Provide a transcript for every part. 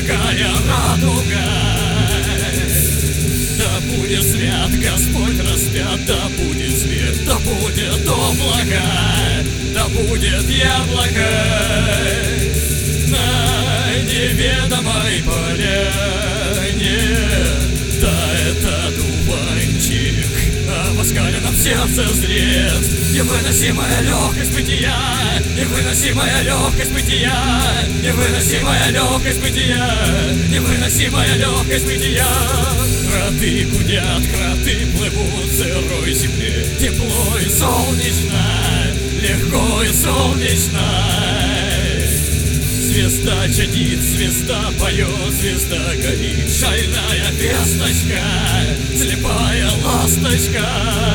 такая радуга. Да будет свят Господь распят, да будет свет, да будет облако, да будет яблоко на неведомой поляне. Да это дуванчик, а в оскаленном сердце зрец. Невыносимая легкость бытия, невыносимая легкость бытия, невыносимая легкость бытия, невыносимая легкость бытия. Кроты гудят, кроты плывут в сырой земле. Тепло и солнечно, легко и солнечно. Звезда чадит, звезда поет, звезда горит. Шальная весточка, слепая ласточка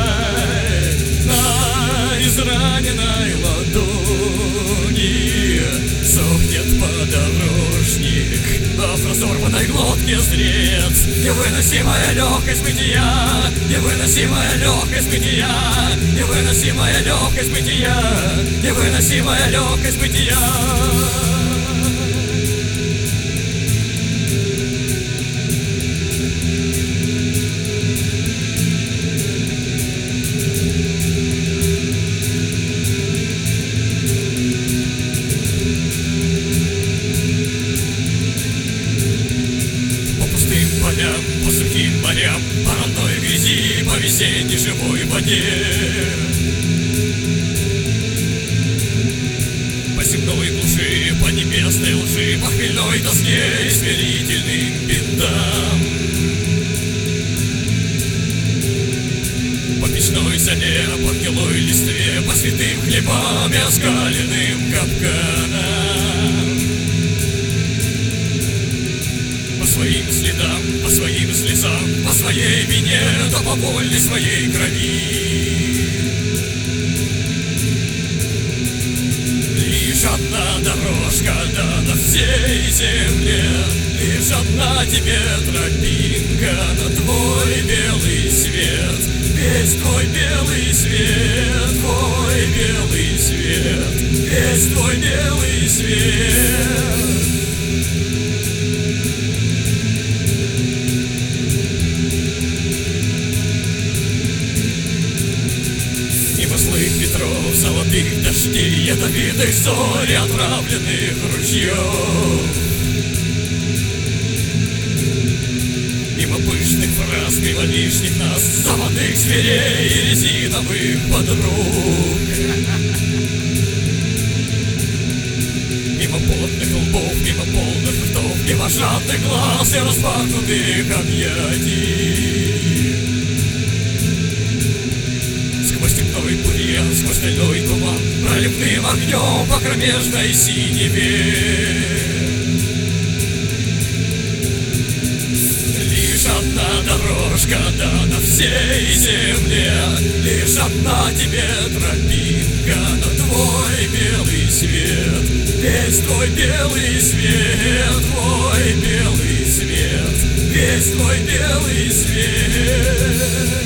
на израненной ладони. Сохнет подорожник, а в разорванной глотке зрец. Невыносимая легкость бытия, невыносимая легкость бытия, невыносимая легкость бытия, невыносимая легкость бытия. По сухим морям, по родной грязи, по весенней живой воде, по земной глуши, по небесной лжи, по хмельной тоске и смирительным бинтам, по печной соле, по гнилой листве, по святым хлебам и оскаленным капканам. По своим следам, по своим слезам, по своей вине, да по вольной своей крови. Лишь одна дорожка, да на всей земле, лишь одна тебе тропинка на твой белый свет. Весь твой белый свет, твой белый свет, весь твой белый свет. Злых ветров, золотых дождей, ядовитых зорь, отравленных ручьев. Мимо пышных фраз, мимо лишних нас, заводных зверей и резиновых подруг. Мимо потных лбов, мимо полных ртов, мимо жадных глаз и распахнутых объятий. Сквозь степной бурьян, сквозь стальной туман, проливным огнем по кромешной синеве. Лишь одна дорожка, да на всей земле, лишь одна тебе тропинка на твой белый свет. Весь твой белый свет, твой белый свет, весь твой белый свет.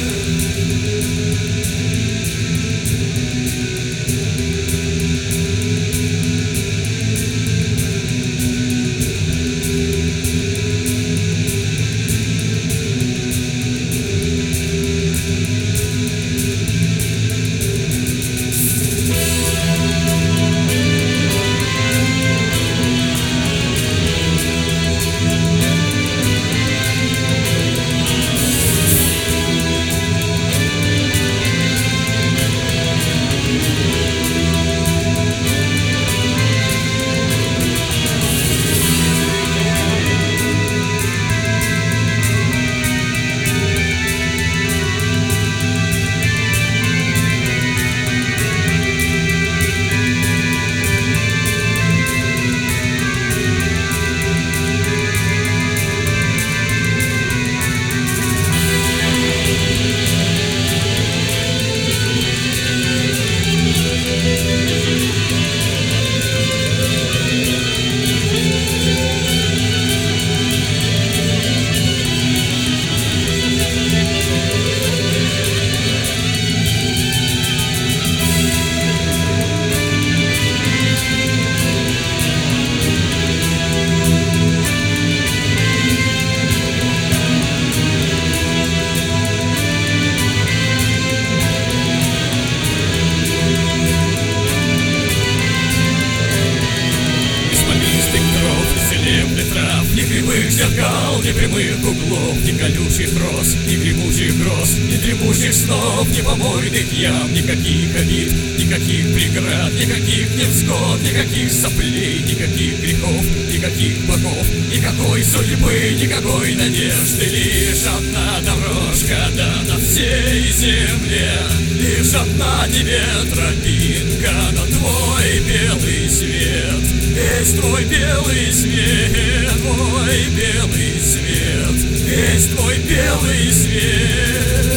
земных трав, ни кривых зеркал, ни прямых углов, ни колючих роз, ни гремучих гроз, ни дремучих снов, ни помойных ям, никаких обид, никаких преград, никаких невзгод, никаких соплей, никаких грехов, никаких богов, никакой судьбы, никакой надежды. Лишь одна дорожка дана всей земле, лишь одна тебе тропинка на твой белый свет. Весь твой белый свет, твой белый свет, весь твой белый свет.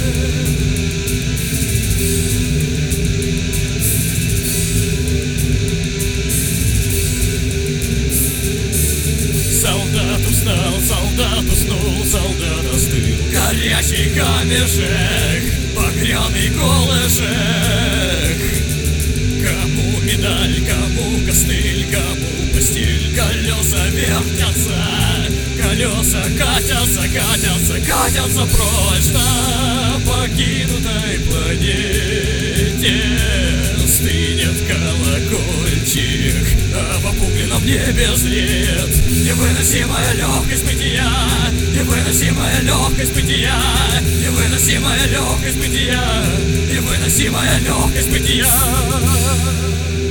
Солдат устал, солдат уснул, солдат остыл. Горячий камешек, багряный колышек. Кому медаль, кому костыль, кому постель. Колеса вертятся, колеса катятся, катятся, катятся прочь на покинутой планете. Стынет колокольчик, а в опугленном небе зреет невыносимая легкость бытия, невыносимая легкость бытия, невыносимая легкость бытия, невыносимая легкость бытия.